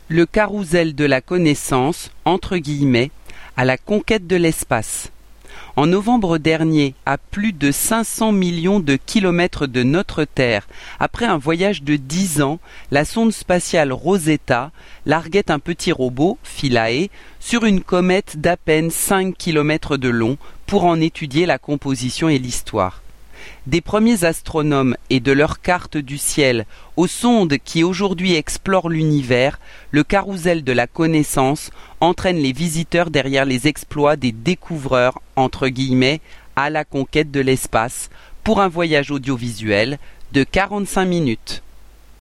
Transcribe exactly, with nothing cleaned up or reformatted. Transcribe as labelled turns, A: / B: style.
A: Le carrousel de la connaissance, entre guillemets, à la conquête de l'espace. En novembre dernier, à plus de cinq cents millions de kilomètres de notre Terre, après un voyage de dix ans, la sonde spatiale Rosetta larguait un petit robot, Philae, sur une comète d'à peine cinq kilomètres de long pour en étudier la composition et l'histoire. Des premiers astronomes et de leurs cartes du ciel aux sondes qui aujourd'hui explorent l'univers, le carrousel de la connaissance entraîne les visiteurs derrière les exploits des découvreurs, entre guillemets, à la conquête de l'espace, pour un voyage audiovisuel de quarante-cinq minutes.